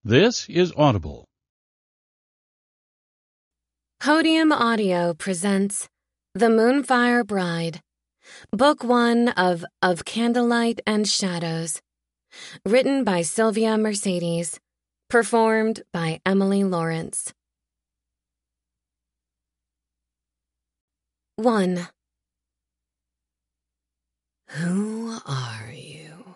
This is Audible. Podium Audio presents The Moonfire Bride, Book 1 of Candlelight and Shadows, written by Sylvia Mercedes, performed by Emily Lawrence. 1. Who are you?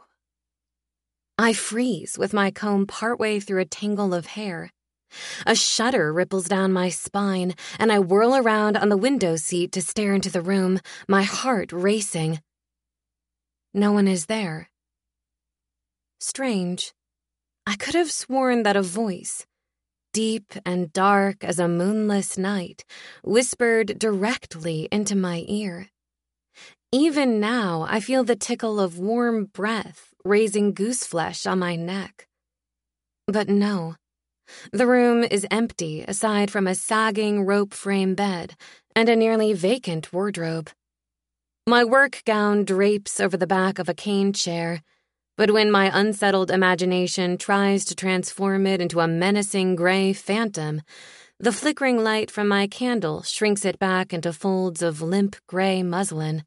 I freeze with my comb partway through a tangle of hair. A shudder ripples down my spine, and I whirl around on the window seat to stare into the room, my heart racing. No one is there. Strange. I could have sworn that a voice, deep and dark as a moonless night, whispered directly into my ear. Even now, I feel the tickle of warm breath raising gooseflesh on my neck. But no. The room is empty aside from a sagging rope frame bed and a nearly vacant wardrobe. My work gown drapes over the back of a cane chair, but when my unsettled imagination tries to transform it into a menacing gray phantom, the flickering light from my candle shrinks it back into folds of limp gray muslin.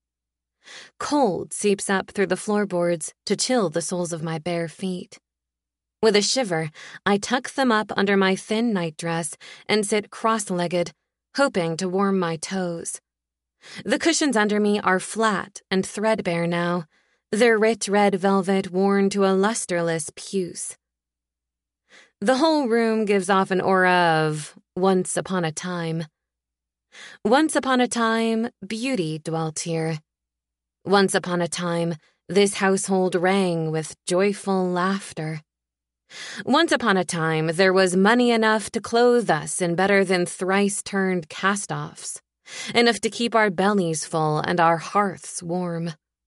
Cold seeps up through the floorboards to chill the soles of my bare feet. With a shiver, I tuck them up under my thin nightdress and sit cross-legged, hoping to warm my toes. The cushions under me are flat and threadbare now, their rich red velvet worn to a lusterless puce. The whole room gives off an aura of once upon a time. Once upon a time, beauty dwelt here. Once upon a time, this household rang with joyful laughter. Once upon a time, there was money enough to clothe us in better than thrice-turned cast-offs, enough to keep our bellies full and our hearths warm.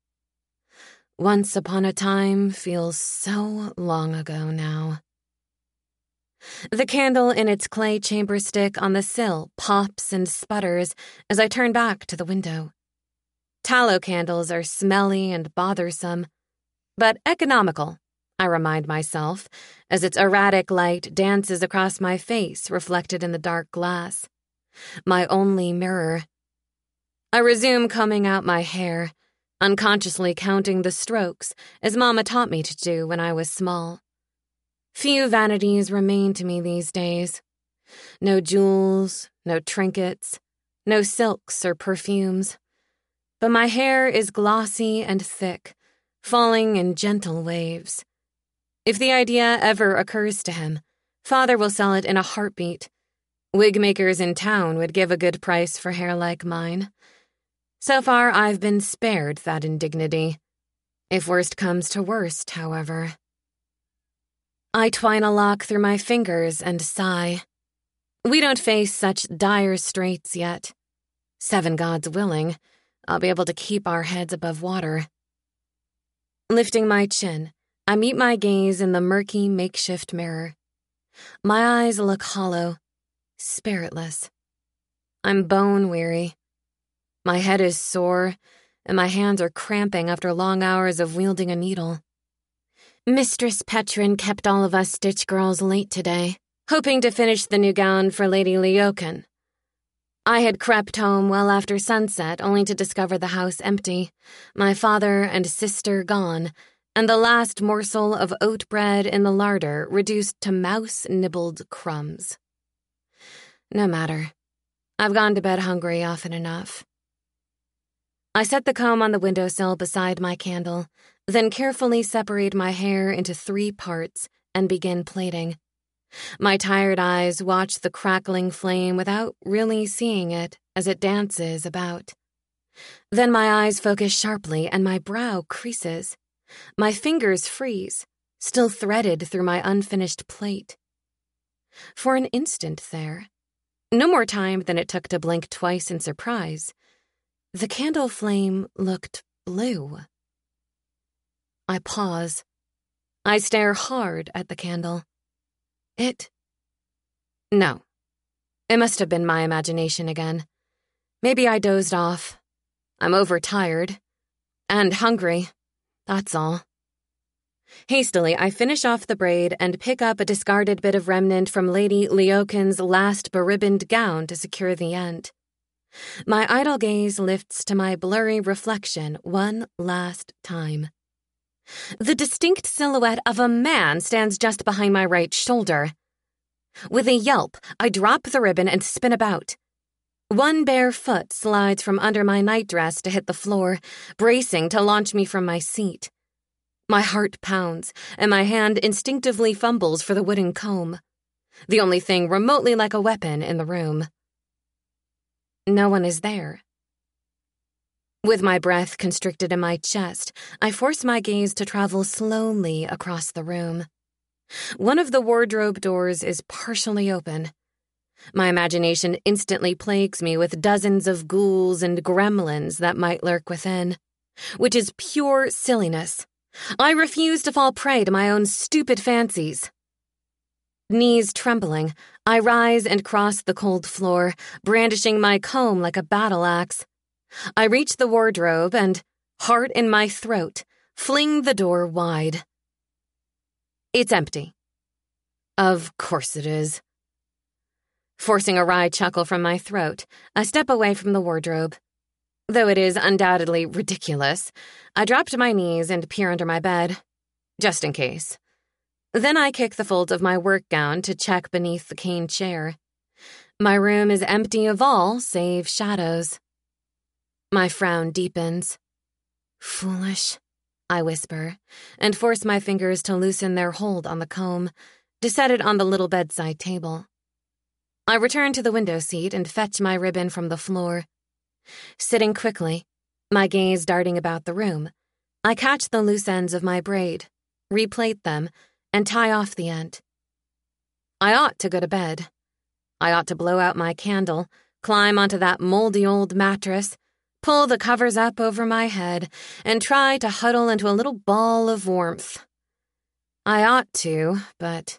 Once upon a time feels so long ago now. The candle in its clay chamber stick on the sill pops and sputters as I turn back to the window. Tallow candles are smelly and bothersome, but economical, I remind myself, as its erratic light dances across my face reflected in the dark glass. My only mirror. I resume combing out my hair, unconsciously counting the strokes as Mama taught me to do when I was small. Few vanities remain to me these days. No jewels, no trinkets, no silks or perfumes. But my hair is glossy and thick, falling in gentle waves. If the idea ever occurs to him, Father will sell it in a heartbeat. Wig makers in town would give a good price for hair like mine. So far, I've been spared that indignity. If worst comes to worst, however. I twine a lock through my fingers and sigh. We don't face such dire straits yet. 7 gods willing, I'll be able to keep our heads above water. Lifting my chin, I meet my gaze in the murky makeshift mirror. My eyes look hollow, spiritless. I'm bone-weary. My head is sore, and my hands are cramping after long hours of wielding a needle. Mistress Petrin kept all of us stitch girls late today, hoping to finish the new gown for Lady Leoken. I had crept home well after sunset only to discover the house empty, my father and sister gone, and the last morsel of oat bread in the larder reduced to mouse-nibbled crumbs. No matter. I've gone to bed hungry often enough. I set the comb on the windowsill beside my candle, then carefully separate my hair into 3 parts and begin plaiting. My tired eyes watch the crackling flame without really seeing it as it dances about. Then my eyes focus sharply and my brow creases. My fingers freeze, still threaded through my unfinished plait. For an instant there, no more time than it took to blink twice in surprise, the candle flame looked blue. I pause. I stare hard at the candle. No. It must have been my imagination again. Maybe I dozed off. I'm overtired. And hungry. That's all. Hastily, I finish off the braid and pick up a discarded bit of remnant from Lady Leokin's last beribboned gown to secure the end. My idle gaze lifts to my blurry reflection one last time. The distinct silhouette of a man stands just behind my right shoulder. With a yelp, I drop the ribbon and spin about. One bare foot slides from under my nightdress to hit the floor, bracing to launch me from my seat. My heart pounds, and my hand instinctively fumbles for the wooden comb, the only thing remotely like a weapon in the room. No one is there. With my breath constricted in my chest, I force my gaze to travel slowly across the room. One of the wardrobe doors is partially open. My imagination instantly plagues me with dozens of ghouls and gremlins that might lurk within, which is pure silliness. I refuse to fall prey to my own stupid fancies. Knees trembling, I rise and cross the cold floor, brandishing my comb like a battle axe. I reach the wardrobe and, heart in my throat, fling the door wide. It's empty. Of course it is. Forcing a wry chuckle from my throat, I step away from the wardrobe. Though it is undoubtedly ridiculous, I drop to my knees and peer under my bed, just in case. Then I kick the folds of my work gown to check beneath the cane chair. My room is empty of all save shadows. My frown deepens. Foolish, I whisper, and force my fingers to loosen their hold on the comb, to set it on the little bedside table. I return to the window seat and fetch my ribbon from the floor. Sitting quickly, my gaze darting about the room, I catch the loose ends of my braid, replait them, and tie off the end. I ought to go to bed. I ought to blow out my candle, climb onto that moldy old mattress, pull the covers up over my head, and try to huddle into a little ball of warmth. I ought to, but...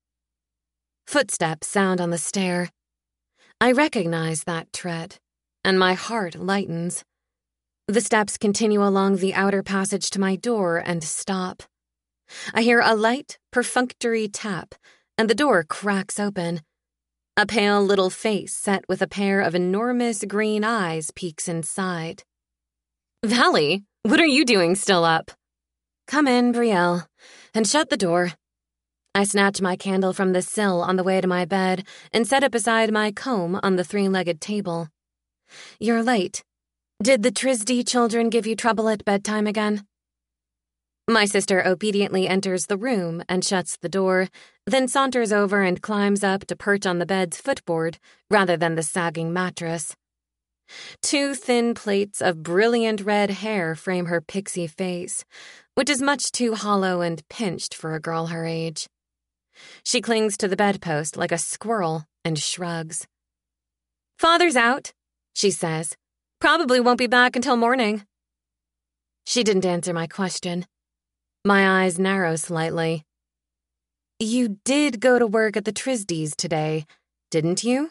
Footsteps sound on the stair. I recognize that tread, and my heart lightens. The steps continue along the outer passage to my door and stop. I hear a light, perfunctory tap, and the door cracks open. A pale little face set with a pair of enormous green eyes peeks inside. Valley, what are you doing still up? Come in, Brielle, and shut the door. I snatch my candle from the sill on the way to my bed and set it beside my comb on the three-legged table. You're late. Did the Trisdy children give you trouble at bedtime again? My sister obediently enters the room and shuts the door, then saunters over and climbs up to perch on the bed's footboard rather than the sagging mattress. Two thin plaits of brilliant red hair frame her pixie face, which is much too hollow and pinched for a girl her age. She clings to the bedpost like a squirrel and shrugs. Father's out, she says. Probably won't be back until morning. She didn't answer my question. My eyes narrow slightly. You did go to work at the Trisdys today, didn't you?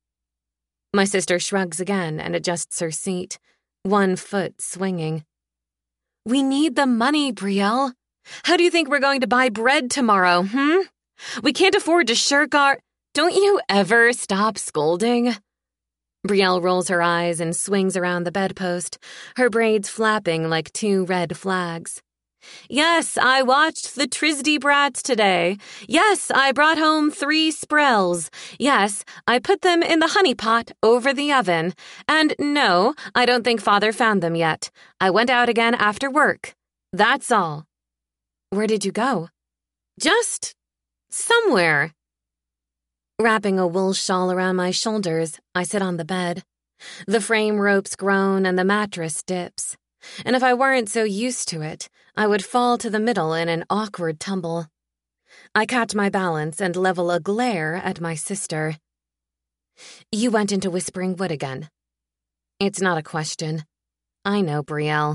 My sister shrugs again and adjusts her seat, one foot swinging. We need the money, Brielle. How do you think we're going to buy bread tomorrow, We can't afford to shirk our... Don't you ever stop scolding? Brielle rolls her eyes and swings around the bedpost, her braids flapping like two red flags. Yes, I watched the Trisdy brats today. Yes, I brought home 3 sprels. Yes, I put them in the honey pot over the oven. And no, I don't think Father found them yet. I went out again after work. That's all. Where did you go? Just somewhere. Wrapping a wool shawl around my shoulders, I sit on the bed. The frame ropes groan and the mattress dips. And if I weren't so used to it, I would fall to the middle in an awkward tumble. I catch my balance and level a glare at my sister. You went into Whispering Wood again. It's not a question. I know, Brielle.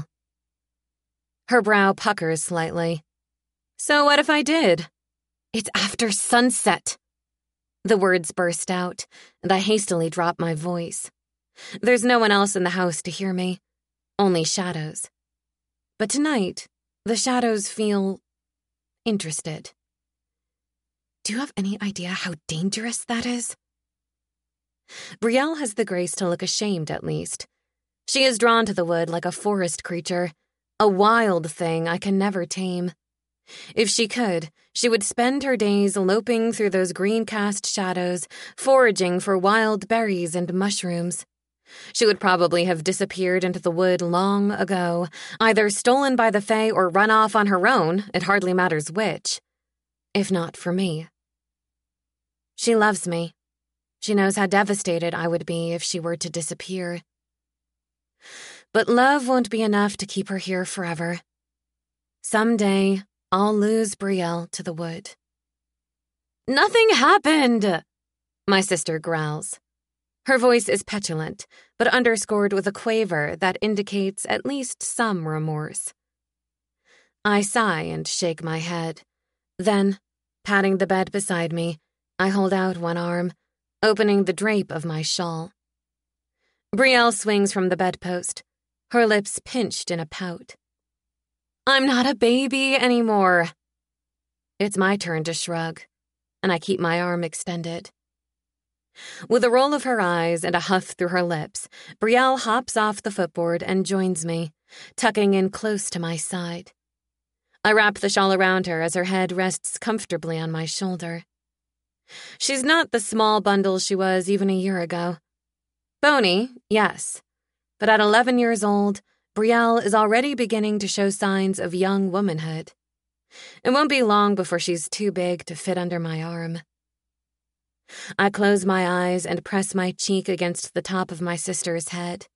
Her brow puckers slightly. So what if I did? It's after sunset. The words burst out, and I hastily drop my voice. There's no one else in the house to hear me. Only shadows. But tonight, the shadows feel interested. Do you have any idea how dangerous that is? Brielle has the grace to look ashamed, at least. She is drawn to the wood like a forest creature, a wild thing I can never tame. If she could, she would spend her days loping through those green-cast shadows, foraging for wild berries and mushrooms. She would probably have disappeared into the wood long ago, either stolen by the Fae or run off on her own, it hardly matters which, if not for me. She loves me. She knows how devastated I would be if she were to disappear. But love won't be enough to keep her here forever. Someday, I'll lose Brielle to the wood. Nothing happened, my sister growls. Her voice is petulant, but underscored with a quaver that indicates at least some remorse. I sigh and shake my head. Then, patting the bed beside me, I hold out one arm, opening the drape of my shawl. Brielle swings from the bedpost, her lips pinched in a pout. I'm not a baby anymore. It's my turn to shrug, and I keep my arm extended. With a roll of her eyes and a huff through her lips, Brielle hops off the footboard and joins me, tucking in close to my side. I wrap the shawl around her as her head rests comfortably on my shoulder. She's not the small bundle she was even a year ago. Bony, yes, but at 11 years old, Brielle is already beginning to show signs of young womanhood. It won't be long before she's too big to fit under my arm. I close my eyes and press my cheek against the top of my sister's head.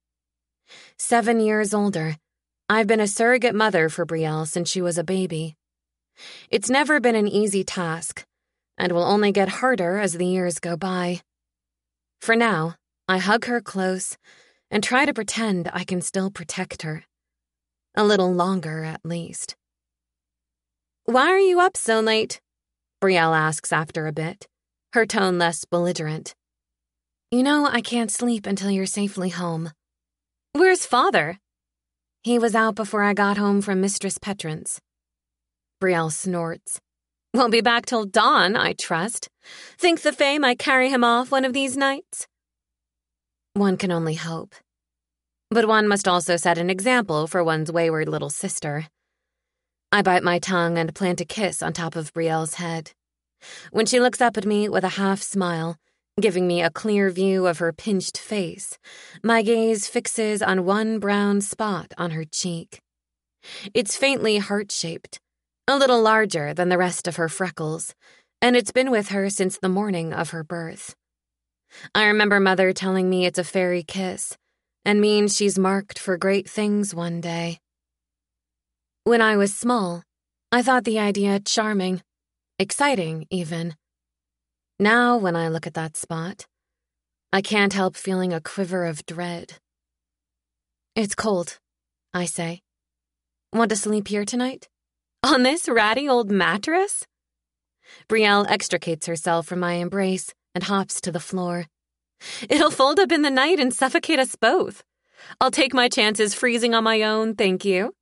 7 years older, I've been a surrogate mother for Brielle since she was a baby. It's never been an easy task, and will only get harder as the years go by. For now, I hug her close and try to pretend I can still protect her. A little longer, at least. Why are you up so late? Brielle asks after a bit, her tone less belligerent. You know I can't sleep until you're safely home. Where's Father? He was out before I got home from Mistress Petrin's. Brielle snorts. Won't be back till dawn, I trust. Think the Fae might carry him off one of these nights? One can only hope. But one must also set an example for one's wayward little sister. I bite my tongue and plant a kiss on top of Brielle's head. When she looks up at me with a half smile, giving me a clear view of her pinched face, my gaze fixes on one brown spot on her cheek. It's faintly heart-shaped, a little larger than the rest of her freckles, and it's been with her since the morning of her birth. I remember Mother telling me it's a fairy kiss, and means she's marked for great things one day. When I was small, I thought the idea charming, exciting even. Now, when I look at that spot, I can't help feeling a quiver of dread. It's cold, I say. Want to sleep here tonight? On this ratty old mattress? Brielle extricates herself from my embrace and hops to the floor. It'll fold up in the night and suffocate us both. I'll take my chances freezing on my own, thank you.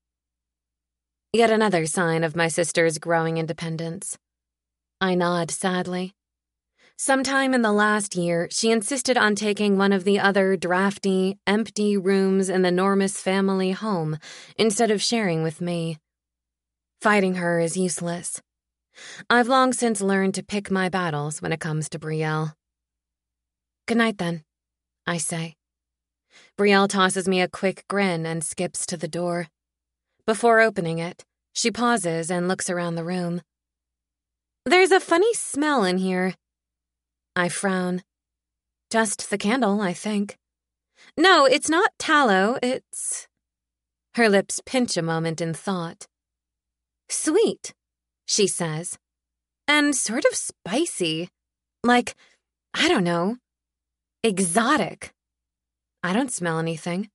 Yet another sign of my sister's growing independence. I nod sadly. Sometime in the last year, she insisted on taking one of the other drafty, empty rooms in the Normus family home instead of sharing with me. Fighting her is useless. I've long since learned to pick my battles when it comes to Brielle. Good night, then, I say. Brielle tosses me a quick grin and skips to the door. Before opening it, she pauses and looks around the room. There's a funny smell in here. I frown. Just the candle, I think. No, it's not tallow, it's... Her lips pinch a moment in thought. Sweet, she says. And sort of spicy. Like, I don't know, exotic. I don't smell anything.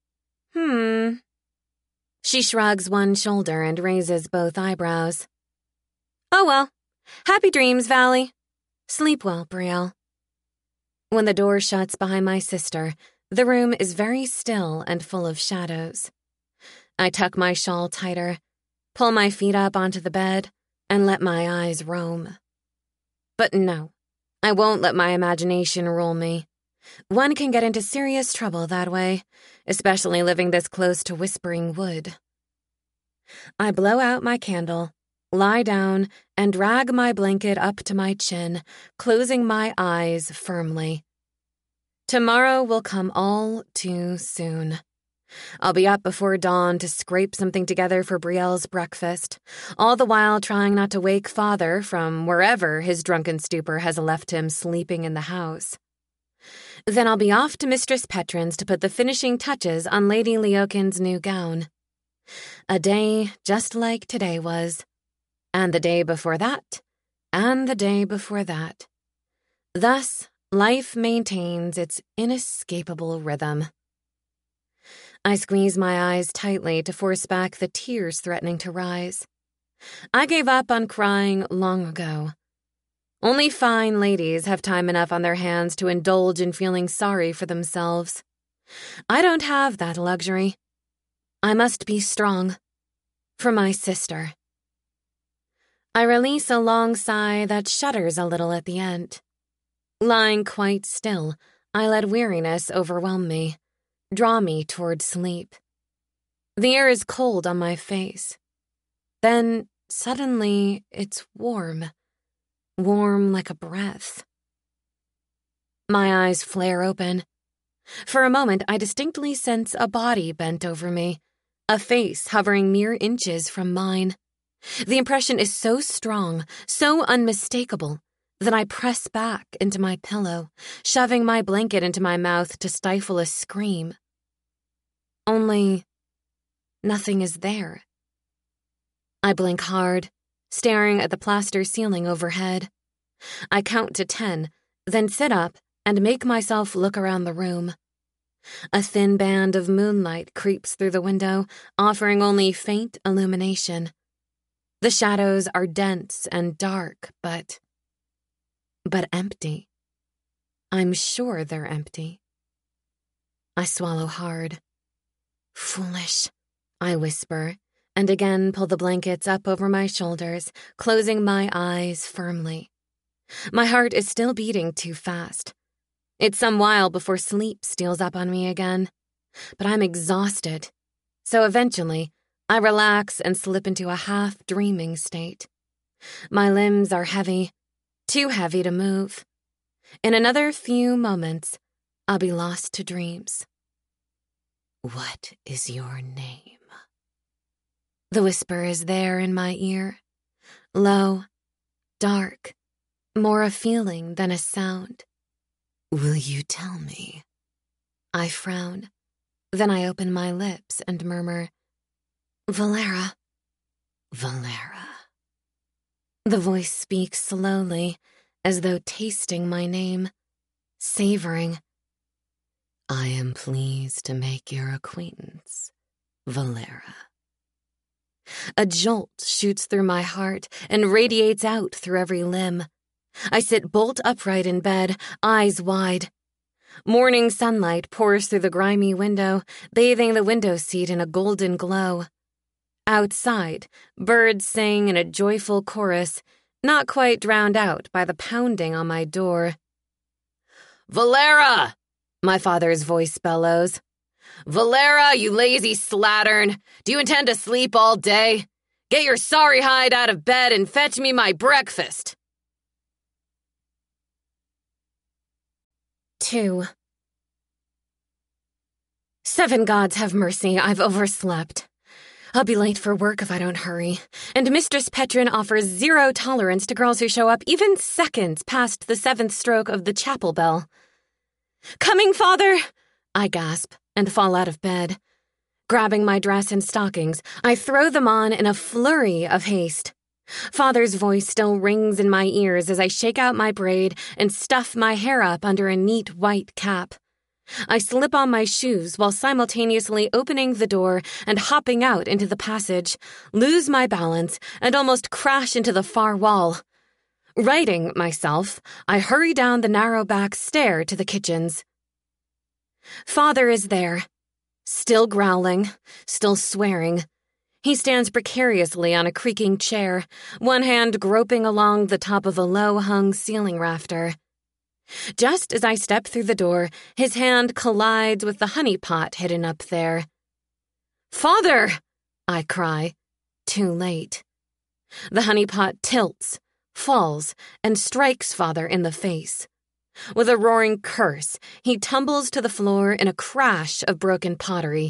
She shrugs one shoulder and raises both eyebrows. Oh well, happy dreams, Valley. Sleep well, Brielle. When the door shuts behind my sister, the room is very still and full of shadows. I tuck my shawl tighter, pull my feet up onto the bed, and let my eyes roam. But no, I won't let my imagination rule me. One can get into serious trouble that way, especially living this close to Whispering Wood. I blow out my candle, lie down, and drag my blanket up to my chin, closing my eyes firmly. Tomorrow will come all too soon. I'll be up before dawn to scrape something together for Brielle's breakfast, all the while trying not to wake Father from wherever his drunken stupor has left him sleeping in the house. Then I'll be off to Mistress Petrin's to put the finishing touches on Lady Leokin's new gown. A day just like today was, and the day before that, and the day before that. Thus, life maintains its inescapable rhythm. I squeeze my eyes tightly to force back the tears threatening to rise. I gave up on crying long ago. Only fine ladies have time enough on their hands to indulge in feeling sorry for themselves. I don't have that luxury. I must be strong. For my sister. I release a long sigh that shudders a little at the end. Lying quite still, I let weariness overwhelm me, draw me toward sleep. The air is cold on my face. Then, suddenly, it's warm. Warm like a breath. My eyes flare open. For a moment, I distinctly sense a body bent over me, a face hovering mere inches from mine. The impression is so strong, so unmistakable, that I press back into my pillow, shoving my blanket into my mouth to stifle a scream. Only, nothing is there. I blink hard, staring at the plaster ceiling overhead. I count to 10, then sit up and make myself look around the room. A thin band of moonlight creeps through the window, offering only faint illumination. The shadows are dense and dark, but empty. I'm sure they're empty. I swallow hard. Foolish, I whisper, and again pull the blankets up over my shoulders, closing my eyes firmly. My heart is still beating too fast. It's some while before sleep steals up on me again, but I'm exhausted, so eventually I relax and slip into a half-dreaming state. My limbs are heavy, too heavy to move. In another few moments, I'll be lost to dreams. What is your name? The whisper is there in my ear, low, dark, more a feeling than a sound. Will you tell me? I frown. Then I open my lips and murmur, Valera. Valera. The voice speaks slowly, as though tasting my name, savoring. I am pleased to make your acquaintance, Valera. A jolt shoots through my heart and radiates out through every limb. I sit bolt upright in bed, eyes wide. Morning sunlight pours through the grimy window, bathing the window seat in a golden glow. Outside, birds sing in a joyful chorus, not quite drowned out by the pounding on my door. Valera! My father's voice bellows. Valera, you lazy slattern! Do you intend to sleep all day? Get your sorry hide out of bed and fetch me my breakfast! 2. 7 gods have mercy, I've overslept. I'll be late for work if I don't hurry, and Mistress Petrin offers 0 tolerance to girls who show up even seconds past the 7th stroke of the chapel bell. Coming, Father! I gasp and fall out of bed. Grabbing my dress and stockings, I throw them on in a flurry of haste. Father's voice still rings in my ears as I shake out my braid and stuff my hair up under a neat white cap. I slip on my shoes while simultaneously opening the door and hopping out into the passage, lose my balance, and almost crash into the far wall. Righting myself, I hurry down the narrow back stair to the kitchens. Father is there, still growling, still swearing. He stands precariously on a creaking chair, one hand groping along the top of a low-hung ceiling rafter. Just as I step through the door, his hand collides with the honey pot hidden up there. "Father!" I cry. Too late. The honey pot tilts, falls, and strikes Father in the face. With a roaring curse, he tumbles to the floor in a crash of broken pottery.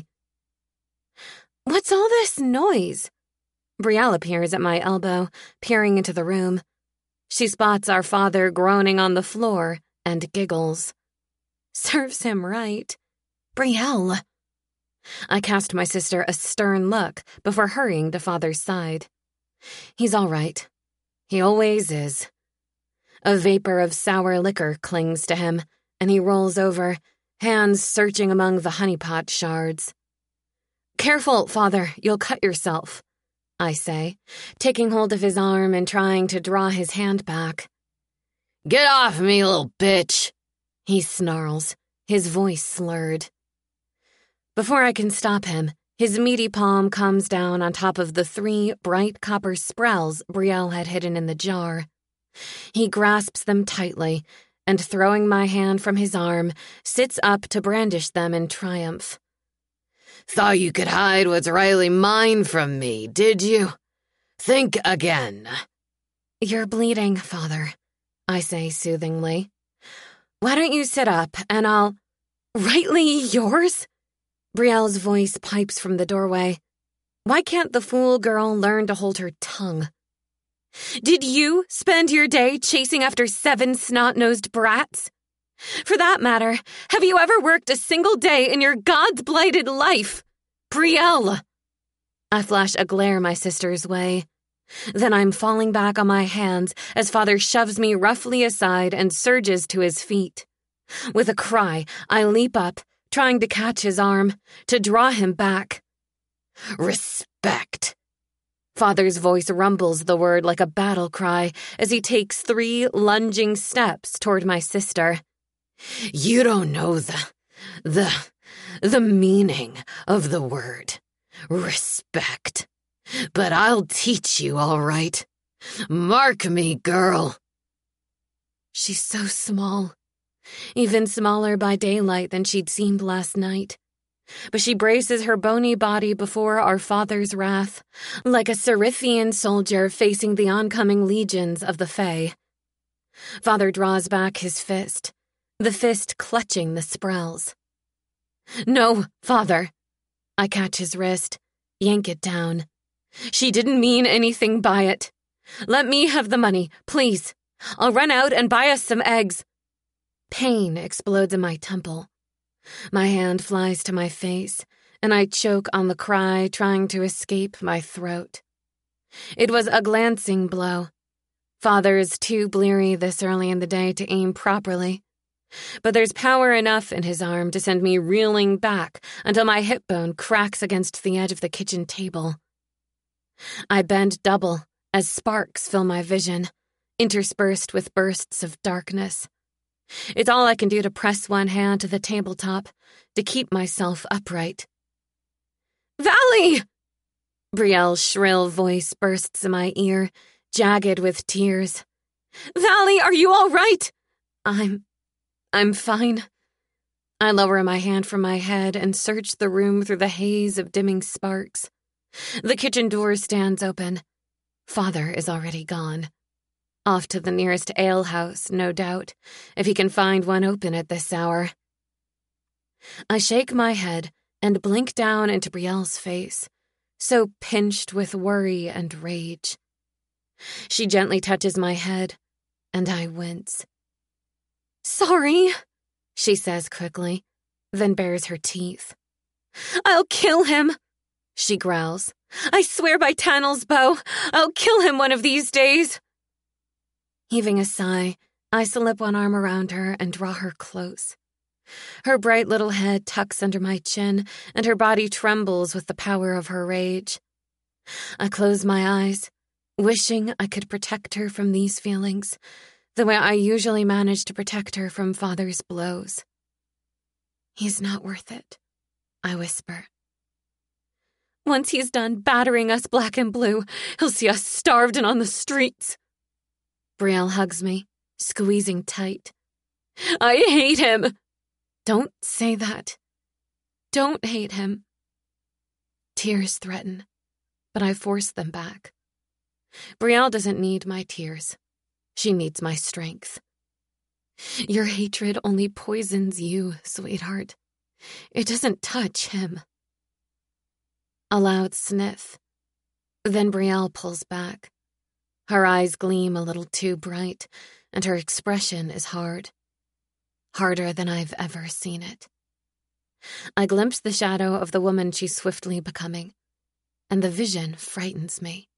"What's all this noise?" Brielle appears at my elbow, peering into the room. She spots our father groaning on the floor and giggles. Serves him right. Brielle. I cast my sister a stern look before hurrying to Father's side. He's all right. He always is. A vapor of sour liquor clings to him, and he rolls over, hands searching among the honey pot shards. "Careful, Father, you'll cut yourself," I say, taking hold of his arm and trying to draw his hand back. "Get off me, little bitch," he snarls, his voice slurred. Before I can stop him, his meaty palm comes down on top of the 3 bright copper sprouls Brielle had hidden in the jar. He grasps them tightly, and throwing my hand from his arm, sits up to brandish them in triumph. "Thought you could hide what's rightly mine from me, did you? Think again." "You're bleeding, Father," I say soothingly. "Why don't you sit up, and I'll—" "Rightly yours?" Brielle's voice pipes from the doorway. Why can't the fool girl learn to hold her tongue? "Did you spend your day chasing after 7 snot-nosed brats? For that matter, have you ever worked a single day in your God-blighted life? Brielle!" I flash a glare my sister's way. Then I'm falling back on my hands as Father shoves me roughly aside and surges to his feet. With a cry, I leap up, trying to catch his arm, to draw him back. "Respect." Father's voice rumbles the word like a battle cry as he takes 3 lunging steps toward my sister. "You don't know the meaning of the word, respect. But I'll teach you, all right. Mark me, girl." She's so small, even smaller by daylight than she'd seemed last night. But she braces her bony body before our father's wrath, like a Cerithian soldier facing the oncoming legions of the Fae. Father draws back his fist, the fist clutching the sprouls. "No, Father." I catch his wrist, yank it down. "She didn't mean anything by it. Let me have the money, please. I'll run out and buy us some eggs." Pain explodes in my temple. My hand flies to my face, and I choke on the cry trying to escape my throat. It was a glancing blow. Father is too bleary this early in the day to aim properly. But there's power enough in his arm to send me reeling back until my hip bone cracks against the edge of the kitchen table. I bend double as sparks fill my vision, interspersed with bursts of darkness. It's all I can do to press one hand to the tabletop, to keep myself upright. "Valley!" Brielle's shrill voice bursts in my ear, jagged with tears. "Valley, are you all right?" I'm fine." I lower my hand from my head and search the room through the haze of dimming sparks. The kitchen door stands open. Father is already gone. Off to the nearest alehouse, no doubt, if he can find one open at this hour. I shake my head and blink down into Brielle's face, so pinched with worry and rage. She gently touches my head, and I wince. "Sorry," she says quickly, then bares her teeth. "I'll kill him," she growls. "I swear by Tannel's bow, I'll kill him one of these days." Heaving a sigh, I slip one arm around her and draw her close. Her bright little head tucks under my chin, and her body trembles with the power of her rage. I close my eyes, wishing I could protect her from these feelings, the way I usually manage to protect her from Father's blows. "He's not worth it," I whisper. Once he's done battering us black and blue, he'll see us starved and on the streets. Brielle hugs me, squeezing tight. I hate him. Don't say that. Don't hate him. Tears threaten, but I force them back. Brielle doesn't need my tears. She needs my strength. Your hatred only poisons you, sweetheart. It doesn't touch him. A loud sniff. Then Brielle pulls back. Her eyes gleam a little too bright, and her expression is hard. Harder than I've ever seen it. I glimpse the shadow of the woman she's swiftly becoming, and the vision frightens me.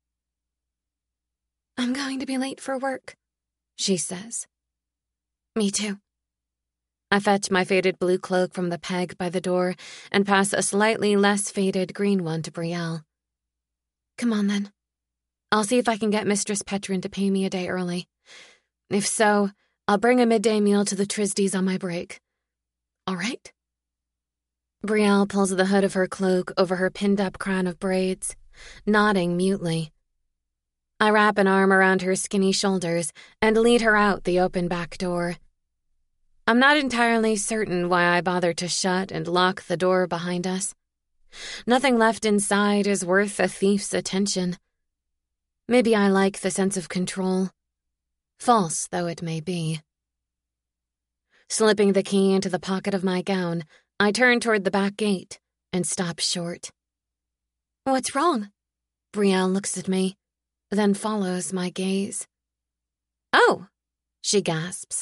I'm going to be late for work, she says. Me too. I fetch my faded blue cloak from the peg by the door and pass a slightly less faded green one to Brielle. Come on, then. I'll see if I can get Mistress Petrin to pay me a day early. If so, I'll bring a midday meal to the Trisdys on my break. All right? Brielle pulls the hood of her cloak over her pinned-up crown of braids, nodding mutely. I wrap an arm around her skinny shoulders and lead her out the open back door. I'm not entirely certain why I bother to shut and lock the door behind us. Nothing left inside is worth a thief's attention. Maybe I like the sense of control, false though it may be. Slipping the key into the pocket of my gown, I turn toward the back gate and stop short. What's wrong? Brielle looks at me, then follows my gaze. Oh, she gasps.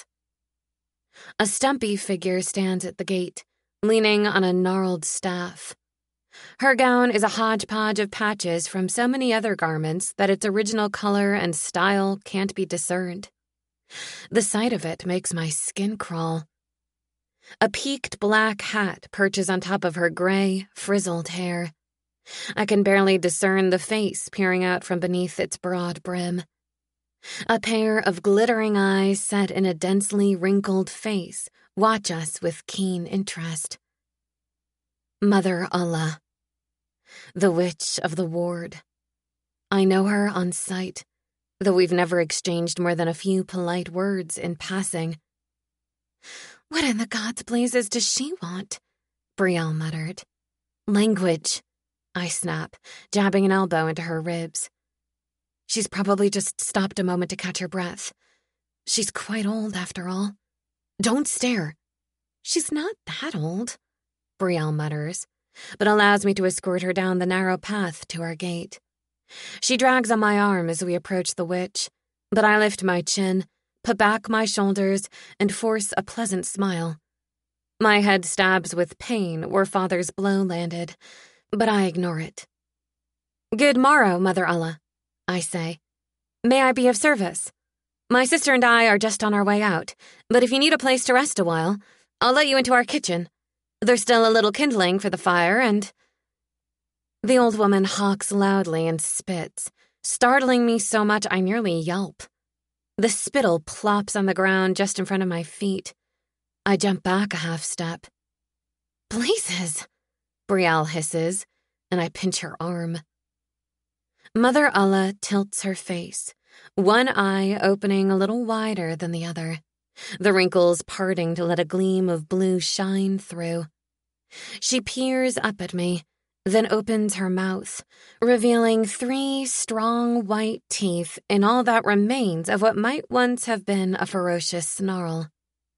A stumpy figure stands at the gate, leaning on a gnarled staff. Her gown is a hodgepodge of patches from so many other garments that its original color and style can't be discerned. The sight of it makes my skin crawl. A peaked black hat perches on top of her gray, frizzled hair. I can barely discern the face peering out from beneath its broad brim. A pair of glittering eyes set in a densely wrinkled face watch us with keen interest. Mother Allah, the witch of the ward. I know her on sight, though we've never exchanged more than a few polite words in passing. What in the God's blazes does she want? Brielle muttered. Language, I snap, jabbing an elbow into her ribs. She's probably just stopped a moment to catch her breath. She's quite old, after all. Don't stare. She's not that old, Brielle mutters, but allows me to escort her down the narrow path to our gate. She drags on my arm as we approach the witch, but I lift my chin, put back my shoulders, and force a pleasant smile. My head stabs with pain where Father's blow landed, but I ignore it. Good morrow, Mother Allah, I say. May I be of service? My sister and I are just on our way out, but if you need a place to rest a while, I'll let you into our kitchen. There's still a little kindling for the fire, and... The old woman hawks loudly and spits, startling me so much I nearly yelp. The spittle plops on the ground just in front of my feet. I jump back a half step. Blazes, Brielle hisses, and I pinch her arm. Mother Allah tilts her face, one eye opening a little wider than the other, the wrinkles parting to let a gleam of blue shine through. She peers up at me, then opens her mouth, revealing 3 strong white teeth in all that remains of what might once have been a ferocious snarl.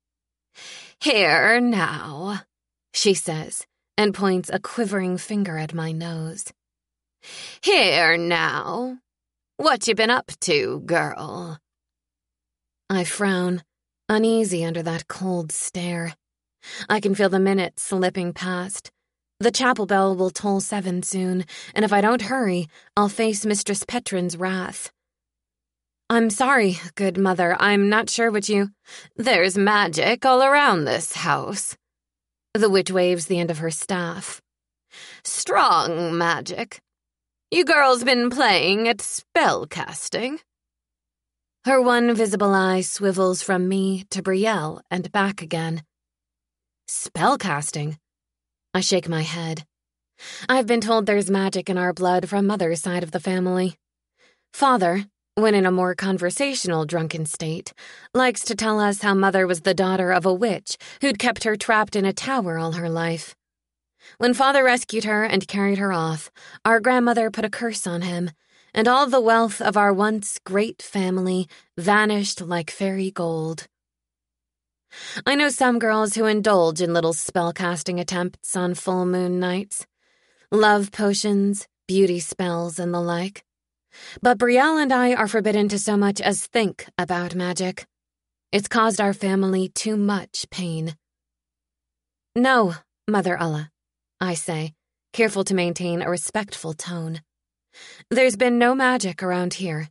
Here now, she says, and points a quivering finger at my nose. Here now. What you been up to, girl? I frown, uneasy under that cold stare. I can feel the minutes slipping past. The chapel bell will toll 7 soon, and if I don't hurry, I'll face Mistress Petrin's wrath. I'm sorry, good mother, I'm not sure what you... There's magic all around this house. The witch waves the end of her staff. Strong magic. You girls been playing at spell-casting? Her one visible eye swivels from me to Brielle and back again. Spell-casting? I shake my head. I've been told there's magic in our blood from Mother's side of the family. Father, when in a more conversational drunken state, likes to tell us how Mother was the daughter of a witch who'd kept her trapped in a tower all her life. When Father rescued her and carried her off, our grandmother put a curse on him, and all the wealth of our once great family vanished like fairy gold. I know some girls who indulge in little spell-casting attempts on full moon nights. Love potions, beauty spells, and the like. But Brielle and I are forbidden to so much as think about magic. It's caused our family too much pain. No, Mother Allah, I say, careful to maintain a respectful tone. There's been no magic around here.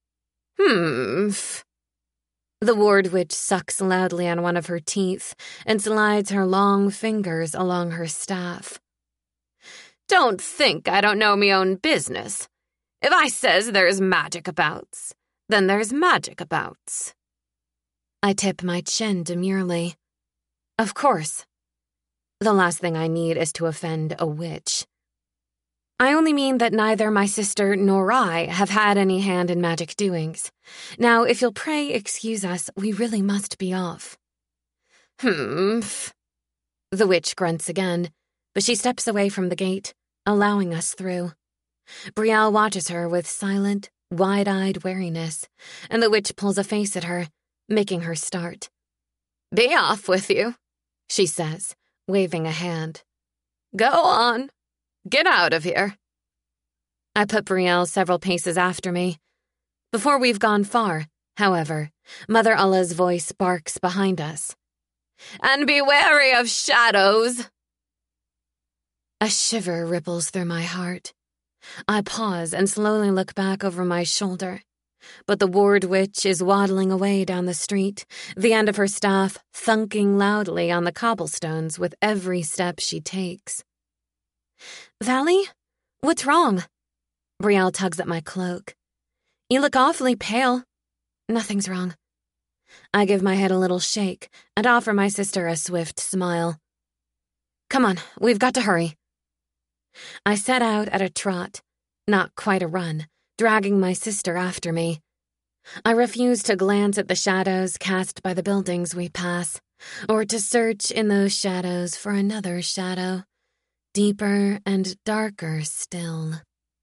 The ward witch sucks loudly on one of her teeth and slides her long fingers along her staff. Don't think I don't know me own business. If I says there's magic abouts, then there's magic abouts. I tip my chin demurely. Of course. The last thing I need is to offend a witch. I only mean that neither my sister nor I have had any hand in magic doings. Now, if you'll pray excuse us, we really must be off. The witch grunts again, but she steps away from the gate, allowing us through. Brielle watches her with silent, wide-eyed wariness, and the witch pulls a face at her, making her start. Be off with you, she says, waving a hand. Go on. Get out of here. I put Brielle several paces after me. Before we've gone far, however, Mother Allah's voice barks behind us. And be wary of shadows. A shiver ripples through my heart. I pause and slowly look back over my shoulder. But the ward witch is waddling away down the street, the end of her staff thunking loudly on the cobblestones with every step she takes. Valley? What's wrong? Brielle tugs at my cloak. You look awfully pale. Nothing's wrong. I give my head a little shake and offer my sister a swift smile. Come on, we've got to hurry. I set out at a trot, not quite a run, dragging my sister after me. I refuse to glance at the shadows cast by the buildings we pass, or to search in those shadows for another shadow, deeper and darker still.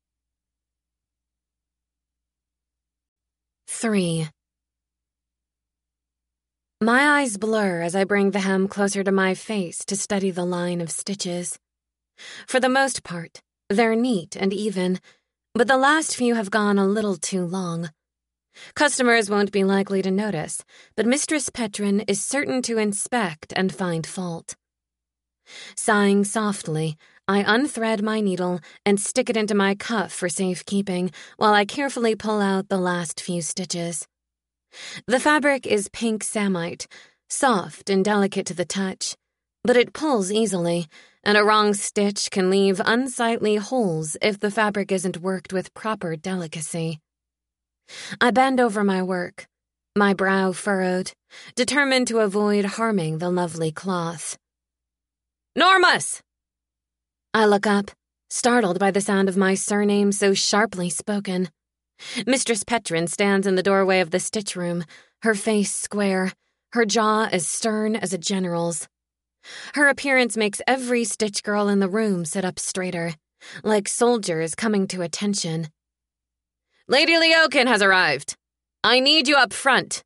3. My eyes blur as I bring the hem closer to my face to study the line of stitches. For the most part, they're neat and even, but the last few have gone a little too long. Customers won't be likely to notice, but Mistress Petrin is certain to inspect and find fault. Sighing softly, I unthread my needle and stick it into my cuff for safekeeping while I carefully pull out the last few stitches. The fabric is pink samite, soft and delicate to the touch, but it pulls easily, and a wrong stitch can leave unsightly holes if the fabric isn't worked with proper delicacy. I bend over my work, my brow furrowed, determined to avoid harming the lovely cloth. Normus! I look up, startled by the sound of my surname so sharply spoken. Mistress Petrin stands in the doorway of the stitch room, her face square, her jaw as stern as a general's. Her appearance makes every stitch girl in the room sit up straighter, like soldiers coming to attention. Lady Leokin has arrived. I need you up front.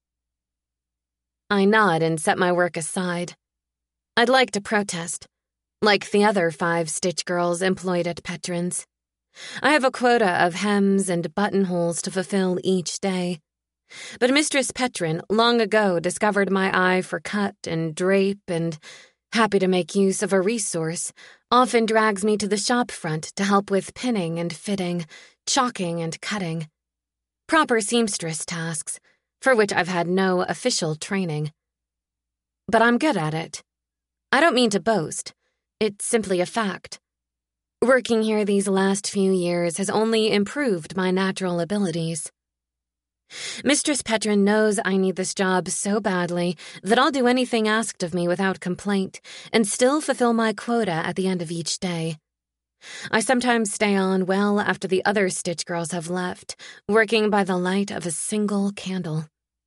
I nod and set my work aside. I'd like to protest, like the other 5 stitch girls employed at Petrin's. I have a quota of hems and buttonholes to fulfill each day. But Mistress Petrin long ago discovered my eye for cut and drape and, happy to make use of a resource, often drags me to the shop front to help with pinning and fitting, chalking and cutting. Proper seamstress tasks, for which I've had no official training. But I'm good at it. I don't mean to boast. It's simply a fact. Working here these last few years has only improved my natural abilities. Mistress Petrin knows I need this job so badly that I'll do anything asked of me without complaint and still fulfill my quota at the end of each day. I sometimes stay on well after the other Stitch girls have left, working by the light of a single candle.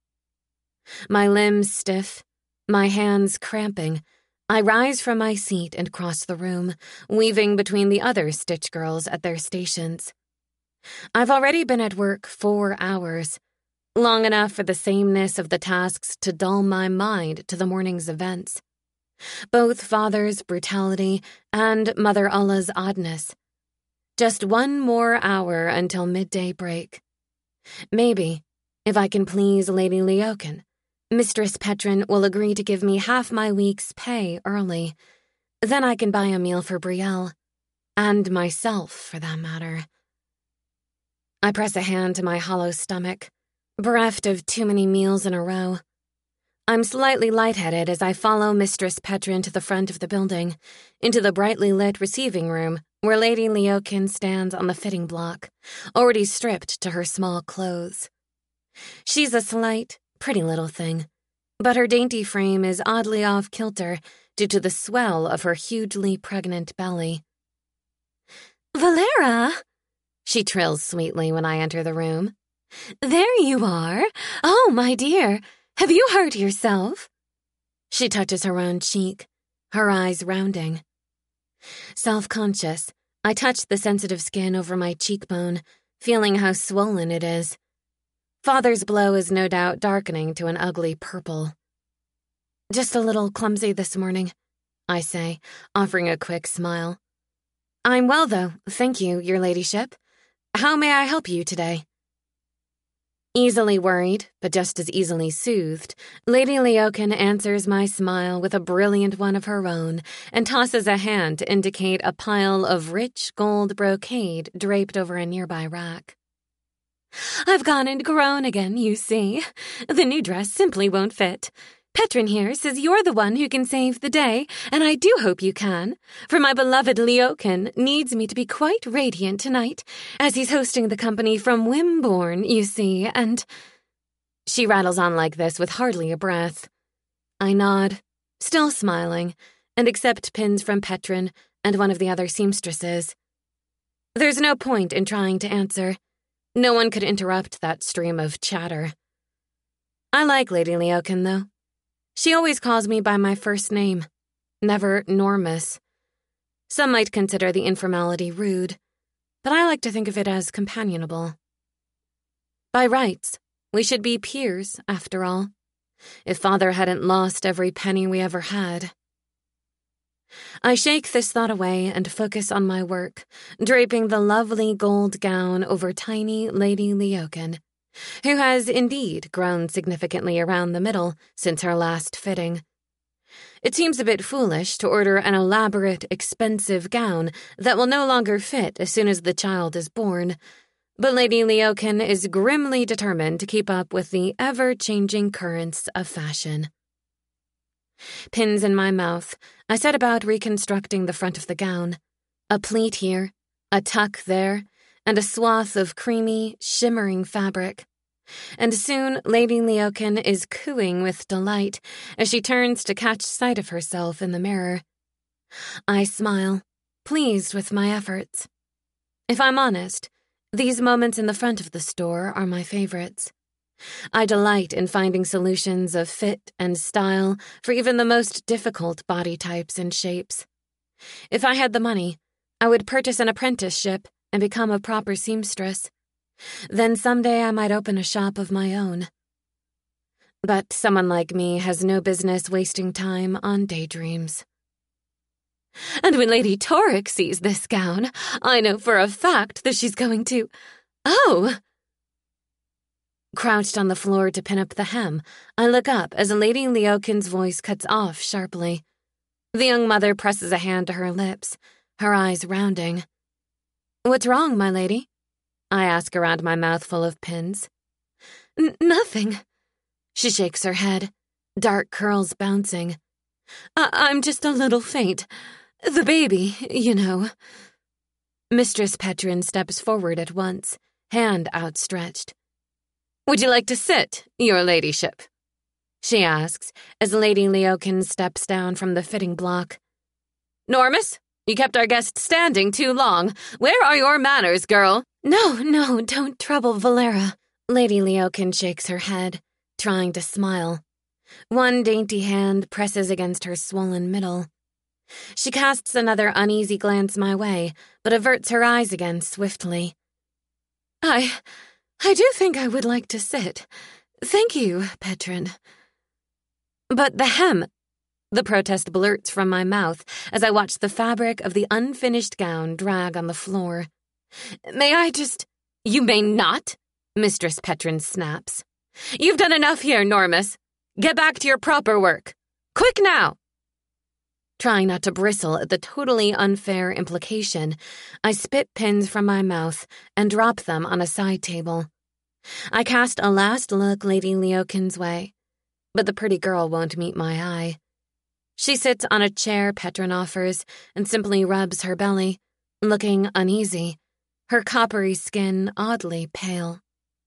My limbs stiff, my hands cramping, I rise from my seat and cross the room, weaving between the other Stitch girls at their stations. I've already been at work 4 hours, long enough for the sameness of the tasks to dull my mind to the morning's events. Both Father's brutality and Mother Allah's oddness. Just 1 more hour until midday break. Maybe, if I can please Lady Leoken, Mistress Petrin will agree to give me half my week's pay early. Then I can buy a meal for Brielle. And myself, for that matter. I press a hand to my hollow stomach, bereft of too many meals in a row. I'm slightly lightheaded as I follow Mistress Petrin to the front of the building, into the brightly lit receiving room where Lady Leoken stands on the fitting block, already stripped to her small clothes. She's a slight, pretty little thing, but her dainty frame is oddly off-kilter due to the swell of her hugely pregnant belly. "Valera!" she trills sweetly when I enter the room. "There you are! Oh, my dear! Have you hurt yourself?" She touches her own cheek, her eyes rounding. Self-conscious, I touch the sensitive skin over my cheekbone, feeling how swollen it is. Father's blow is no doubt darkening to an ugly purple. "Just a little clumsy this morning," I say, offering a quick smile. "I'm well, though, thank you, your ladyship. How may I help you today?" Easily worried, but just as easily soothed, Lady Leoken answers my smile with a brilliant one of her own and tosses a hand to indicate a pile of rich gold brocade draped over a nearby rack. "I've gone and grown again, you see. The new dress simply won't fit. Petrin here says you're the one who can save the day, and I do hope you can, for my beloved Leoken needs me to be quite radiant tonight, as he's hosting the company from Wimborne, you see, and—" She rattles on like this with hardly a breath. I nod, still smiling, and accept pins from Petrin and one of the other seamstresses. There's no point in trying to answer. No one could interrupt that stream of chatter. I like Lady Leoken, though. She always calls me by my first name, never Normus. Some might consider the informality rude, but I like to think of it as companionable. By rights, we should be peers, after all, if Father hadn't lost every penny we ever had. I shake this thought away and focus on my work, draping the lovely gold gown over tiny Lady Leoken, who has indeed grown significantly around the middle since her last fitting. It seems a bit foolish to order an elaborate, expensive gown that will no longer fit as soon as the child is born, but Lady Leoken is grimly determined to keep up with the ever-changing currents of fashion. Pins in my mouth, I set about reconstructing the front of the gown. A pleat here, a tuck there, and a swath of creamy, shimmering fabric. And soon Lady Leoken is cooing with delight as she turns to catch sight of herself in the mirror. I smile, pleased with my efforts. If I'm honest, these moments in the front of the store are my favorites. I delight in finding solutions of fit and style for even the most difficult body types and shapes. If I had the money, I would purchase an apprenticeship and become a proper seamstress. Then someday I might open a shop of my own. But someone like me has no business wasting time on daydreams. And when Lady Torek sees this gown, I know for a fact that she's going to— Oh! Crouched on the floor to pin up the hem, I look up as Lady Leoken's voice cuts off sharply. The young mother presses a hand to her lips, her eyes rounding. "What's wrong, my lady?" I ask around my mouth full of pins. Nothing." She shakes her head, dark curls bouncing. I'm just a little faint. The baby, you know." Mistress Petrin steps forward at once, hand outstretched. "Would you like to sit, your ladyship?" she asks as Lady Leoken steps down from the fitting block. "Normus, You kept our guest standing too long. Where are your manners, girl? No, don't trouble Valera. Lady Leokin shakes her head, trying to smile. One dainty hand presses against her swollen middle. She casts another uneasy glance my way, but averts her eyes again swiftly. I do think I would like to sit. Thank you, Petrin. But the hem, the protest blurts from my mouth as I watch the fabric of the unfinished gown drag on the floor. May I just— You may not, Mistress Petrin snaps. You've done enough here, Normus. Get back to your proper work. Quick now! Trying not to bristle at the totally unfair implication, I spit pins from my mouth and drop them on a side table. I cast a last look Lady Leokin's way, but the pretty girl won't meet my eye. She sits on a chair Petrin offers and simply rubs her belly, looking uneasy, her coppery skin oddly pale.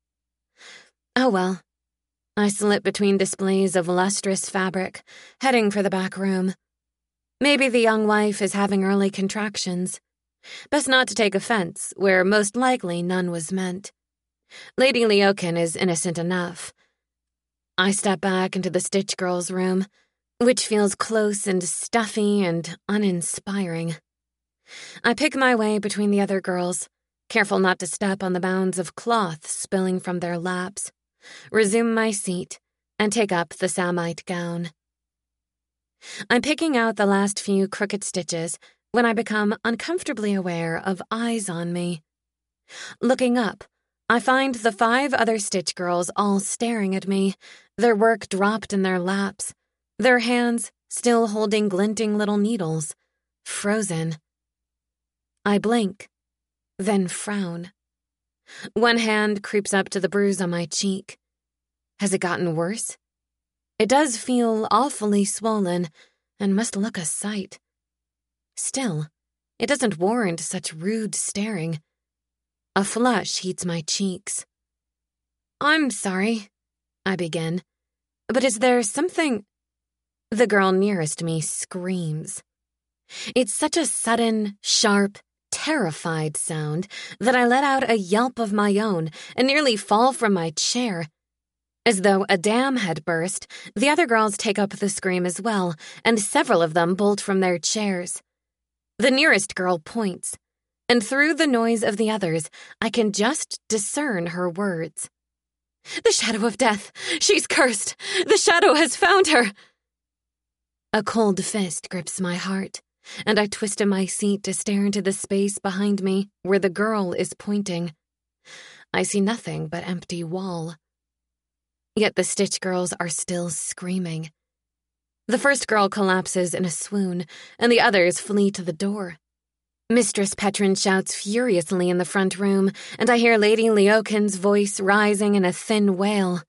Oh well. I slip between displays of lustrous fabric, heading for the back room. Maybe the young wife is having early contractions. Best not to take offense, where most likely none was meant. Lady Leokin is innocent enough. I step back into the Stitch Girl's room, which feels close and stuffy and uninspiring. I pick my way between the other girls, careful not to step on the mounds of cloth spilling from their laps, resume my seat, and take up the samite gown. I'm picking out the last few crooked stitches when I become uncomfortably aware of eyes on me. Looking up, I find the 5 other Stitch Girls all staring at me, their work dropped in their laps, their hands still holding glinting little needles, frozen. I blink, then frown. One hand creeps up to the bruise on my cheek. Has it gotten worse? It does feel awfully swollen and must look a sight. Still, it doesn't warrant such rude staring. A flush heats my cheeks. I'm sorry, I begin, but is there something— The girl nearest me screams. It's such a sudden, sharp, terrified sound that I let out a yelp of my own and nearly fall from my chair. As though a dam had burst, the other girls take up the scream as well, and several of them bolt from their chairs. The nearest girl points, and through the noise of the others, I can just discern her words. The shadow of death! She's cursed! The shadow has found her! A cold fist grips my heart, and I twist in my seat to stare into the space behind me where the girl is pointing. I see nothing but empty wall. Yet the Stitch Girls are still screaming. The first girl collapses in a swoon, and the others flee to the door. Mistress Petrin shouts furiously in the front room, and I hear Lady Leokin's voice rising in a thin wail.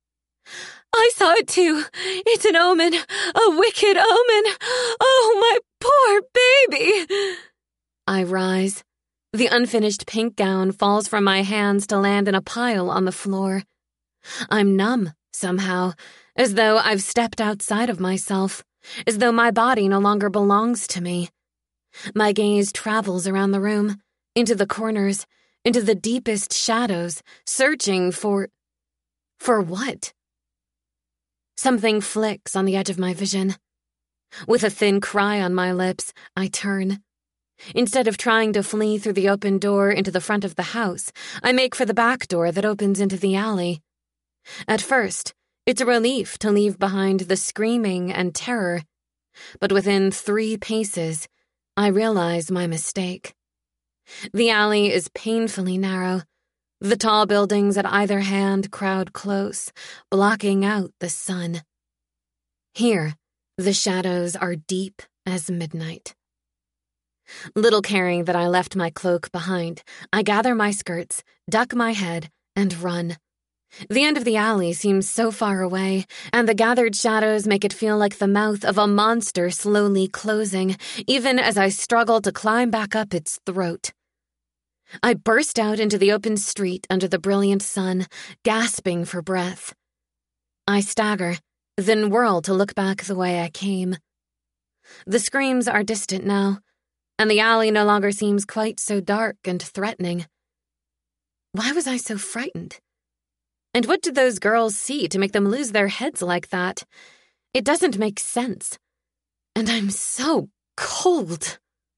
I saw it too. It's an omen. A wicked omen. Oh, my poor baby. I rise. The unfinished pink gown falls from my hands to land in a pile on the floor. I'm numb, somehow, as though I've stepped outside of myself, as though my body no longer belongs to me. My gaze travels around the room, into the corners, into the deepest shadows, searching for what? Something flicks on the edge of my vision. With a thin cry on my lips, I turn. Instead of trying to flee through the open door into the front of the house, I make for the back door that opens into the alley. At first, it's a relief to leave behind the screaming and terror, but within 3 paces, I realize my mistake. The alley is painfully narrow. The tall buildings at either hand crowd close, blocking out the sun. Here, the shadows are deep as midnight. Little caring that I left my cloak behind, I gather my skirts, duck my head, and run. The end of the alley seems so far away, and the gathered shadows make it feel like the mouth of a monster slowly closing, even as I struggle to climb back up its throat. I burst out into the open street under the brilliant sun, gasping for breath. I stagger, then whirl to look back the way I came. The screams are distant now, and the alley no longer seems quite so dark and threatening. Why was I so frightened? And what did those girls see to make them lose their heads like that? It doesn't make sense. And I'm so cold.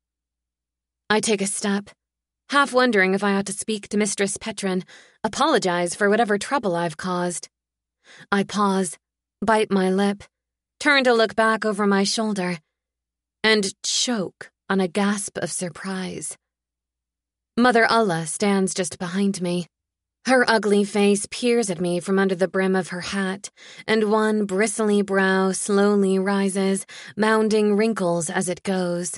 I take a step, half wondering if I ought to speak to Mistress Petrin, apologize for whatever trouble I've caused. I pause, bite my lip, turn to look back over my shoulder, and choke on a gasp of surprise. Mother Allah stands just behind me. Her ugly face peers at me from under the brim of her hat, and one bristly brow slowly rises, mounding wrinkles as it goes.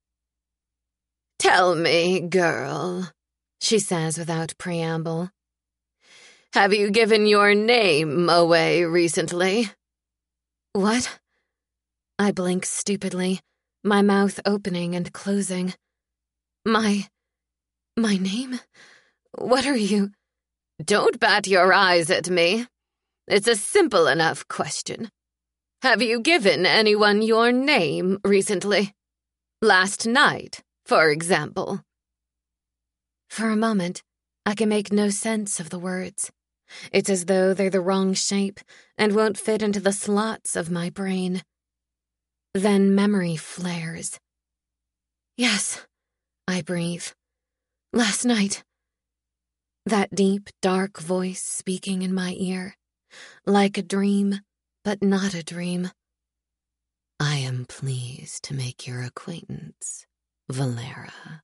"Tell me, girl," she says without preamble. "Have you given your name away recently?" What? I blink stupidly, my mouth opening and closing. My name? What are you? Don't bat your eyes at me. It's a simple enough question. Have you given anyone your name recently? Last night, for example. For a moment, I can make no sense of the words. It's as though they're the wrong shape and won't fit into the slots of my brain. Then memory flares. Yes, I breathe. Last night. That deep, dark voice speaking in my ear, like a dream, but not a dream. "I am pleased to make your acquaintance, Valera."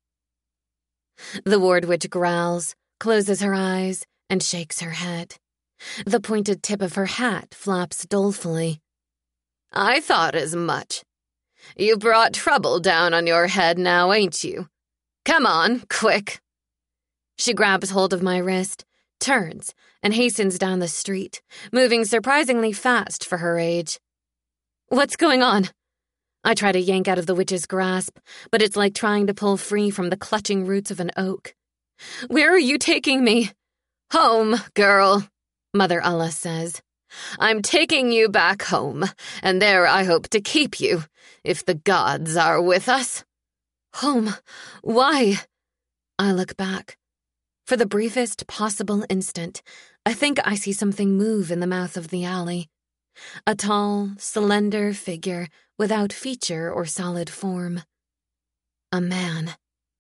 The ward witch growls, closes her eyes, and shakes her head. The pointed tip of her hat flaps dolefully. "I thought as much. You brought trouble down on your head now, ain't you? Come on, quick." She grabs hold of my wrist, turns, and hastens down the street, moving surprisingly fast for her age. What's going on? I try to yank out of the witch's grasp, but it's like trying to pull free from the clutching roots of an oak. "Where are you taking me?" "Home, girl," Mother Allah says. "I'm taking you back home, and there I hope to keep you, if the gods are with us." "Home? Why?" I look back. For the briefest possible instant, I think I see something move in the mouth of the alley. A tall, slender figure without feature or solid form. A man.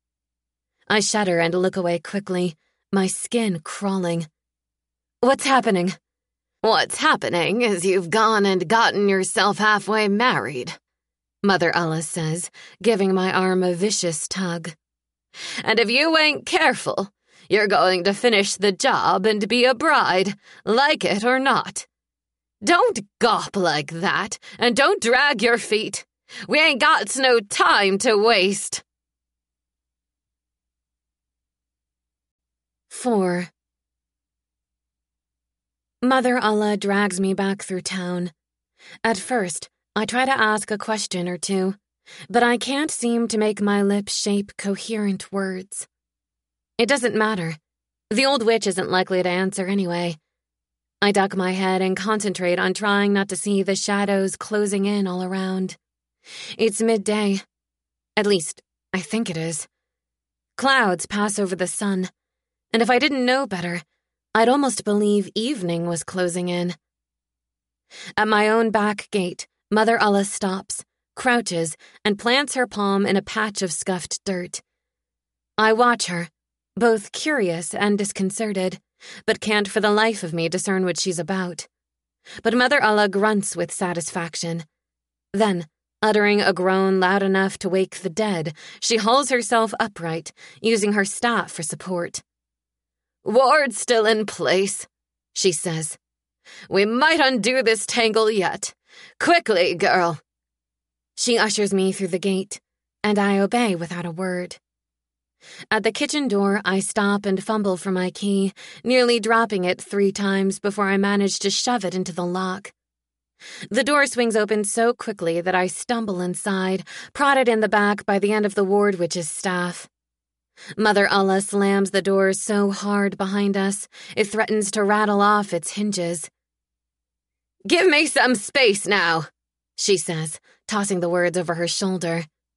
I shudder and look away quickly, my skin crawling. "What's happening?" "What's happening is you've gone and gotten yourself halfway married," Mother Allah says, giving my arm a vicious tug. "And if you ain't careful, you're going to finish the job and be a bride, like it or not. Don't gawp like that, and don't drag your feet. We ain't got no time to waste." 4. Mother Allah drags me back through town. At first, I try to ask a question or two, but I can't seem to make my lips shape coherent words. It doesn't matter. The old witch isn't likely to answer anyway. I duck my head and concentrate on trying not to see the shadows closing in all around. It's midday. At least, I think it is. Clouds pass over the sun, and if I didn't know better, I'd almost believe evening was closing in. At my own back gate, Mother Allah stops, crouches, and plants her palm in a patch of scuffed dirt. I watch her, both curious and disconcerted, but can't for the life of me discern what she's about. But Mother Allah grunts with satisfaction. Then, uttering a groan loud enough to wake the dead, she hauls herself upright, using her staff for support. "Ward's still in place," she says. "We might undo this tangle yet. Quickly, girl." She ushers me through the gate, and I obey without a word. At the kitchen door, I stop and fumble for my key, nearly dropping it 3 times before I manage to shove it into the lock. The door swings open so quickly that I stumble inside, prodded in the back by the end of the ward witch's staff. Mother Allah slams the door so hard behind us, it threatens to rattle off its hinges. "Give me some space now," she says, tossing the words over her shoulder.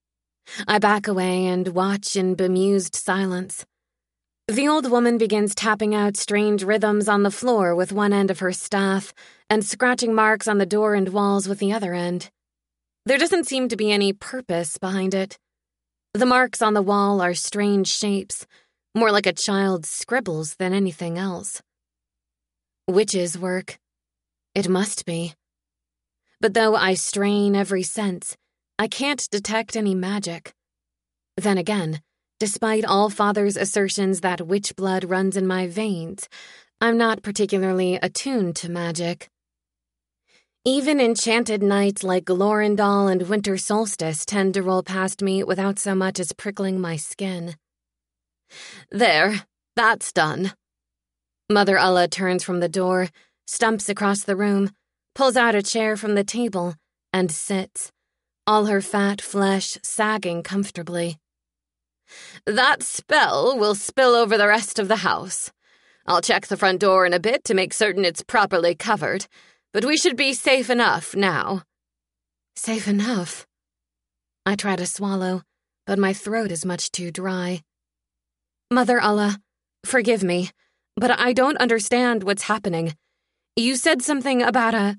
I back away and watch in bemused silence. The old woman begins tapping out strange rhythms on the floor with one end of her staff and scratching marks on the door and walls with the other end. There doesn't seem to be any purpose behind it. The marks on the wall are strange shapes, more like a child's scribbles than anything else. Witch's work. It must be. But though I strain every sense, I can't detect any magic. Then again, despite all Father's assertions that witch blood runs in my veins, I'm not particularly attuned to magic. Even enchanted nights like Glorindal and Winter Solstice tend to roll past me without so much as prickling my skin. There, that's done. Mother Ulla turns from the door, stumps across the room, pulls out a chair from the table, and sits, all her fat flesh sagging comfortably. That spell will spill over the rest of the house. I'll check the front door in a bit to make certain it's properly covered, but we should be safe enough now. Safe enough? I try to swallow, but my throat is much too dry. Mother Ulla, forgive me, but I don't understand what's happening. You said something about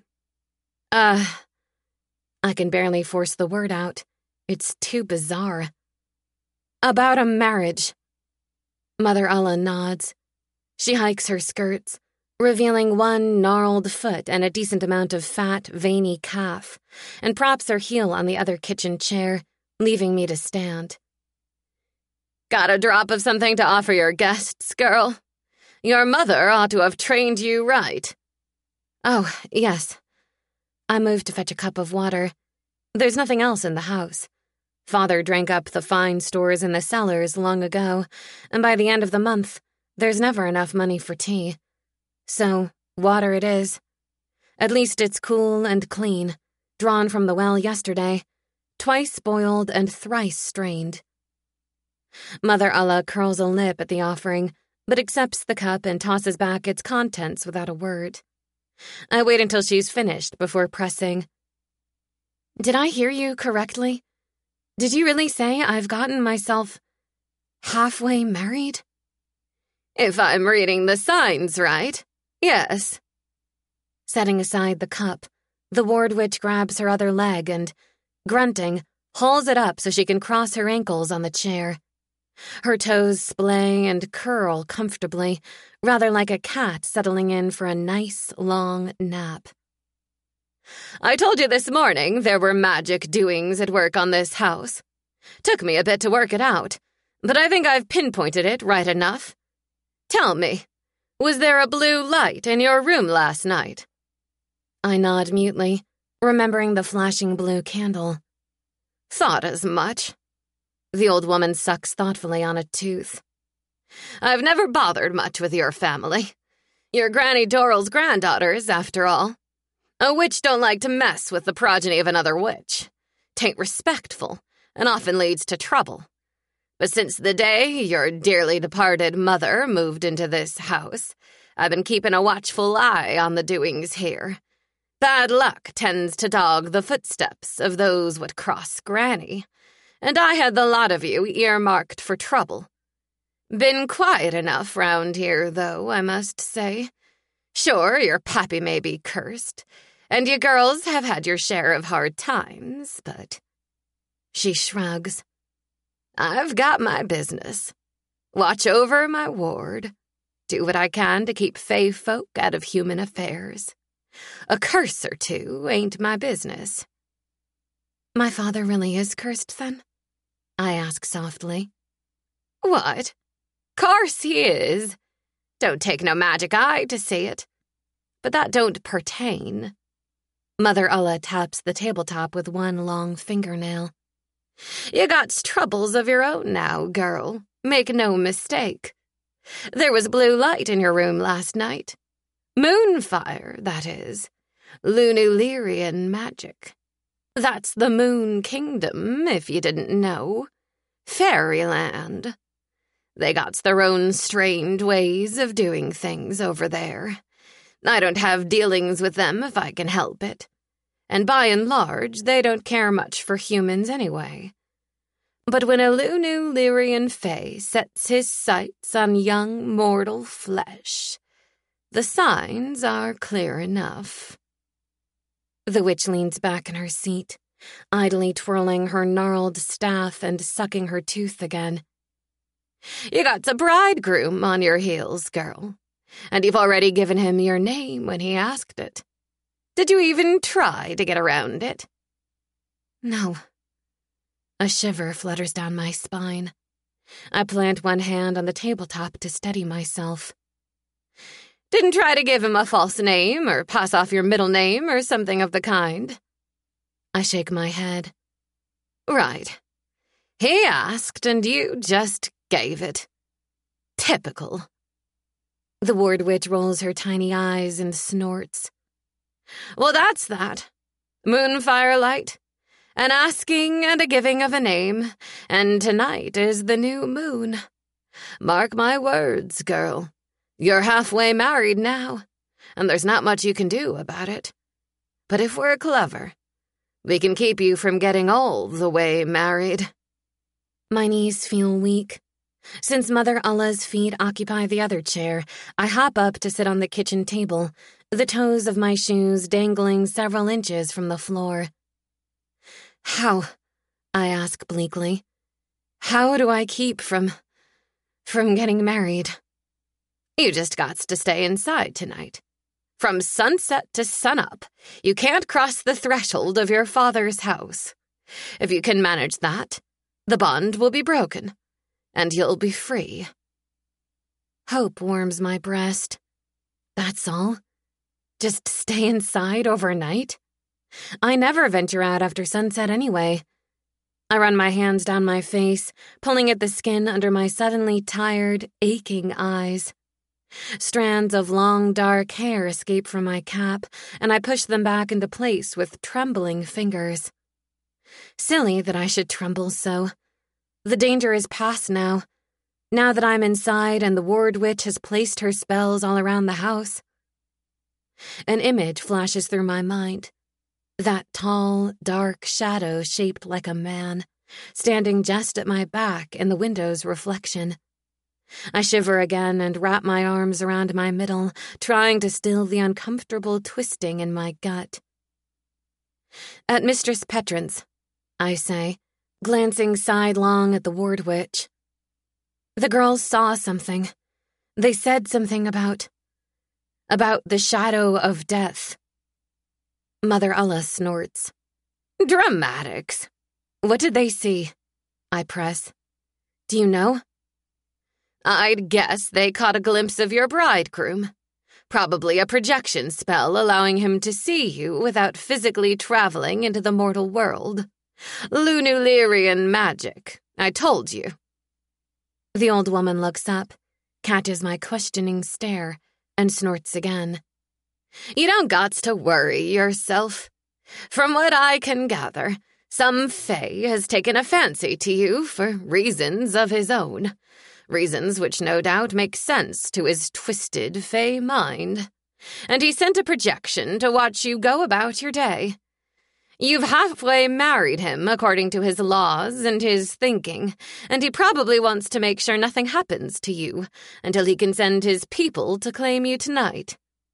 I can barely force the word out. It's too bizarre. About a marriage. Mother Ulla nods. She hikes her skirts, revealing one gnarled foot and a decent amount of fat, veiny calf, and props her heel on the other kitchen chair, leaving me to stand. Got a drop of something to offer your guests, girl? Your mother ought to have trained you right. Oh, yes. I moved to fetch a cup of water. There's nothing else in the house. Father drank up the fine stores in the cellars long ago, and by the end of the month, there's never enough money for tea. So, water it is. At least it's cool and clean, drawn from the well yesterday, twice boiled and thrice strained. Mother Ulla curls a lip at the offering, but accepts the cup and tosses back its contents without a word. I wait until she's finished before pressing. Did I hear you correctly? Did you really say I've gotten myself halfway married? If I'm reading the signs right, yes. Setting aside the cup, the ward witch grabs her other leg and, grunting, hauls it up so she can cross her ankles on the chair. Her toes splay and curl comfortably, rather like a cat settling in for a nice, long nap. I told you this morning there were magic doings at work on this house. Took me a bit to work it out, but I think I've pinpointed it right enough. Tell me, was there a blue light in your room last night? I nod mutely, remembering the flashing blue candle. Thought as much. The old woman sucks thoughtfully on a tooth. I've never bothered much with your family. You're Granny Doral's granddaughters, after all. A witch don't like to mess with the progeny of another witch. 'Tain't respectful, and often leads to trouble. But since the day your dearly departed mother moved into this house, I've been keeping a watchful eye on the doings here. Bad luck tends to dog the footsteps of those what cross Granny, and I had the lot of you earmarked for trouble. Been quiet enough round here, though, I must say. Sure, your pappy may be cursed, and you girls have had your share of hard times, but... She shrugs. I've got my business. Watch over my ward. Do what I can to keep fae folk out of human affairs. A curse or two ain't my business. My father really is cursed, then? I ask softly. What? Course he is. Don't take no magic eye to see it. But that don't pertain. Mother Ulla taps the tabletop with one long fingernail. You got troubles of your own now, girl. Make no mistake. There was blue light in your room last night. Moonfire, that is. Lunulirian magic. That's the Moon Kingdom, if you didn't know. Fairyland. They got their own strange ways of doing things over there. I don't have dealings with them if I can help it. And by and large, they don't care much for humans anyway. But when a Lunu Lyrian Fae sets his sights on young mortal flesh, the signs are clear enough. The witch leans back in her seat, idly twirling her gnarled staff and sucking her tooth again. You got a bridegroom on your heels, girl, and you've already given him your name when he asked it. Did you even try to get around it? No. A shiver flutters down my spine. I plant one hand on the tabletop to steady myself. Didn't try to give him a false name or pass off your middle name or something of the kind? I shake my head. Right. He asked and you just gave it. Typical. The ward witch rolls her tiny eyes and snorts. Well, that's that. Moonfirelight. An asking and a giving of a name, and tonight is the new moon. Mark my words, girl. You're halfway married now, and there's not much you can do about it. But if we're clever, we can keep you from getting all the way married. My knees feel weak. Since Mother Allah's feet occupy the other chair, I hop up to sit on the kitchen table, the toes of my shoes dangling several inches from the floor. How? I ask bleakly. How do I keep from getting married? You just gots to stay inside tonight. From sunset to sunup, you can't cross the threshold of your father's house. If you can manage that, the bond will be broken, and you'll be free. Hope warms my breast. That's all? Just stay inside overnight? I never venture out after sunset anyway. I run my hands down my face, pulling at the skin under my suddenly tired, aching eyes. Strands of long, dark hair escape from my cap, and I push them back into place with trembling fingers. Silly that I should tremble so. The danger is past now that I'm inside and the ward witch has placed her spells all around the house. An image flashes through my mind. That tall, dark shadow shaped like a man, standing just at my back in the window's reflection. I shiver again and wrap my arms around my middle, trying to still the uncomfortable twisting in my gut. At Mistress Petrin's, I say, glancing sidelong at the ward witch. The girls saw something. They said something about the shadow of death. Mother Allah snorts. Dramatics. What did they see? I press. Do you know? I'd guess they caught a glimpse of your bridegroom. Probably a projection spell allowing him to see you without physically traveling into the mortal world. Lunulyrian magic, I told you. The old woman looks up, catches my questioning stare, and snorts again. You don't gots to worry yourself. From what I can gather, some fae has taken a fancy to you for reasons of his own. Reasons which no doubt make sense to his twisted fae mind. And he sent a projection to watch you go about your day. You've halfway married him according to his laws and his thinking, and he probably wants to make sure nothing happens to you until he can send his people to claim you tonight.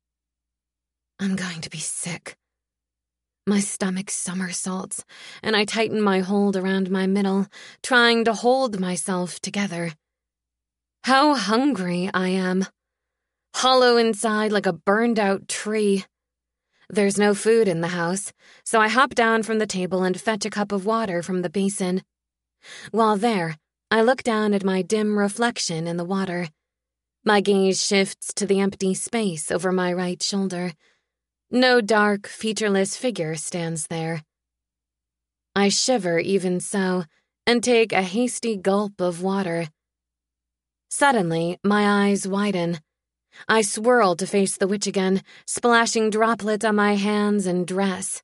I'm going to be sick. My stomach somersaults, and I tighten my hold around my middle, trying to hold myself together. How hungry I am. Hollow inside like a burned-out tree. There's no food in the house, so I hop down from the table and fetch a cup of water from the basin. While there, I look down at my dim reflection in the water. My gaze shifts to the empty space over my right shoulder. No dark, featureless figure stands there. I shiver even so, and take a hasty gulp of water. Suddenly, my eyes widen. I swirl to face the witch again, splashing droplets on my hands and dress.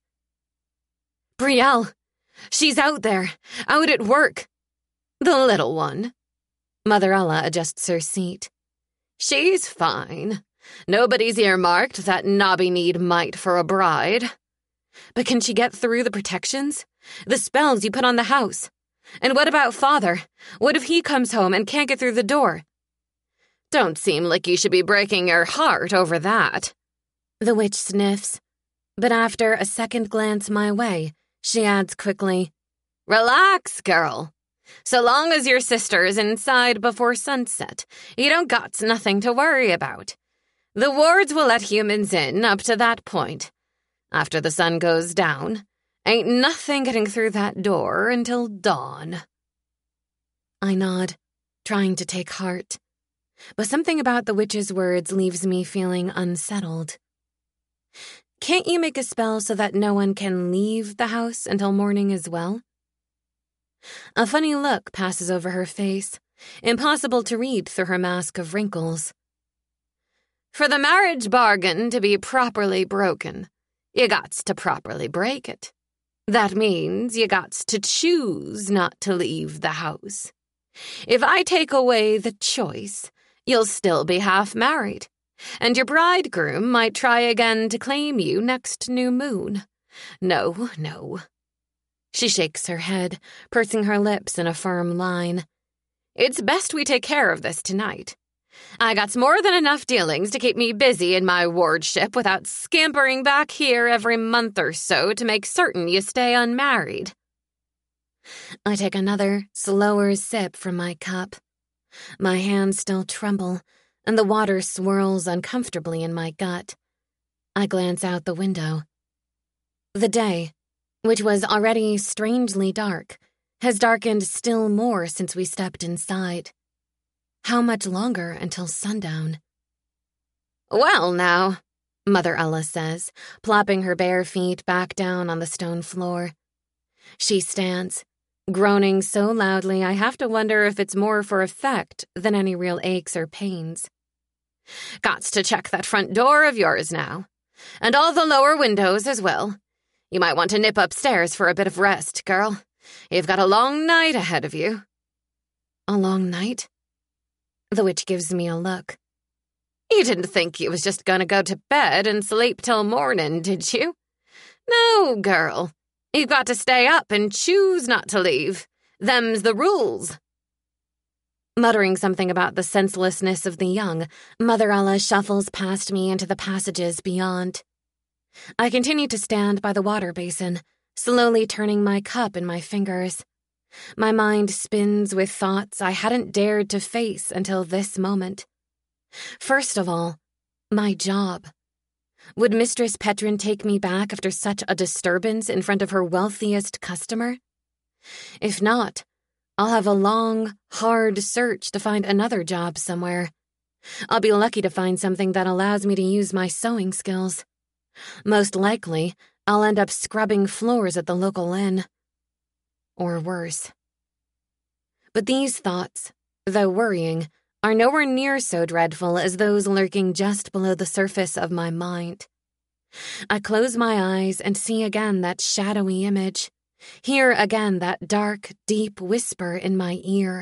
Brielle! She's out there, out at work. The little one. Mother Allah adjusts her seat. She's fine. Nobody's earmarked that knobby-kneed mite for a bride. But can she get through the protections? The spells you put on the house? And what about Father? What if he comes home and can't get through the door? Don't seem like you should be breaking your heart over that. The witch sniffs, but after a second glance my way, she adds quickly, Relax, girl. So long as your sister is inside before sunset, you don't got nothing to worry about. The wards will let humans in up to that point. After the sun goes down, ain't nothing getting through that door until dawn. I nod, trying to take heart. But something about the witch's words leaves me feeling unsettled. Can't you make a spell so that no one can leave the house until morning as well? A funny look passes over her face, impossible to read through her mask of wrinkles. For the marriage bargain to be properly broken, you gots to properly break it. That means you gots to choose not to leave the house. If I take away the choice, you'll still be half married, and your bridegroom might try again to claim you next new moon. No. She shakes her head, pursing her lips in a firm line. It's best we take care of this tonight. I got more than enough dealings to keep me busy in my wardship without scampering back here every month or so to make certain you stay unmarried. I take another, slower sip from my cup. My hands still tremble, and the water swirls uncomfortably in my gut. I glance out the window. The day, which was already strangely dark, has darkened still more since we stepped inside. How much longer until sundown? Well, now, Mother Ella says, plopping her bare feet back down on the stone floor. She stands, groaning so loudly I have to wonder if it's more for effect than any real aches or pains. Gots to check that front door of yours now, and all the lower windows as well. You might want to nip upstairs for a bit of rest, girl. You've got a long night ahead of you. A long night? The witch gives me a look. You didn't think you was just gonna go to bed and sleep till morning, did you? No, girl. You've got to stay up and choose not to leave. Them's the rules. Muttering something about the senselessness of the young, Mother Ella shuffles past me into the passages beyond. I continue to stand by the water basin, slowly turning my cup in my fingers. My mind spins with thoughts I hadn't dared to face until this moment. First of all, my job. Would Mistress Petrin take me back after such a disturbance in front of her wealthiest customer? If not, I'll have a long, hard search to find another job somewhere. I'll be lucky to find something that allows me to use my sewing skills. Most likely, I'll end up scrubbing floors at the local inn. Or worse. But these thoughts, though worrying, are nowhere near so dreadful as those lurking just below the surface of my mind. I close my eyes and see again that shadowy image, hear again that dark, deep whisper in my ear.